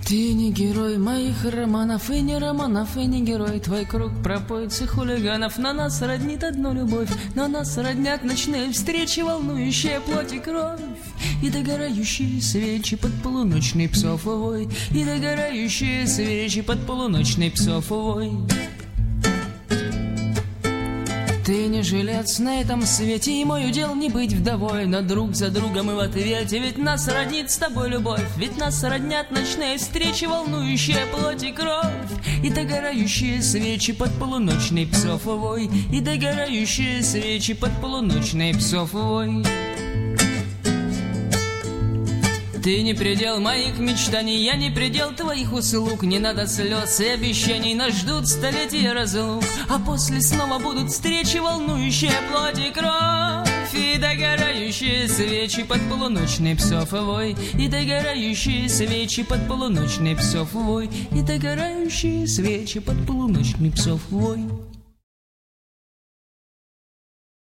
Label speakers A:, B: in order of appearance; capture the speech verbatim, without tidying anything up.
A: Ты не герой моих романов, и не романов, и не герой. Твой круг пропоится хулиганов. На нас роднит одну любовь, на нас роднят ночные встречи, волнующие плоть и кровь. И догорающие свечи под полуночный псов вой, и догорающие свечи под полуночный псов вой. Ты не жилец на этом свете, и мой удел не быть вдовой, но друг за другом и в ответе, ведь нас роднит с тобой любовь, ведь нас роднят ночные встречи, волнующие плоть и кровь, и догорающие свечи под полуночный псов вой, и догорающие свечи под полуночный псов вой. Ты не предел моих мечтаний, я не предел твоих услуг. Не надо слез и обещаний, нас ждут столетия разлук. А после снова будут встречи, волнующие плоть и кровь, и догорающие свечи под полуночный псов вой, и догорающие свечи под полуночный псов вой, и догорающие свечи под полуночный псов вой.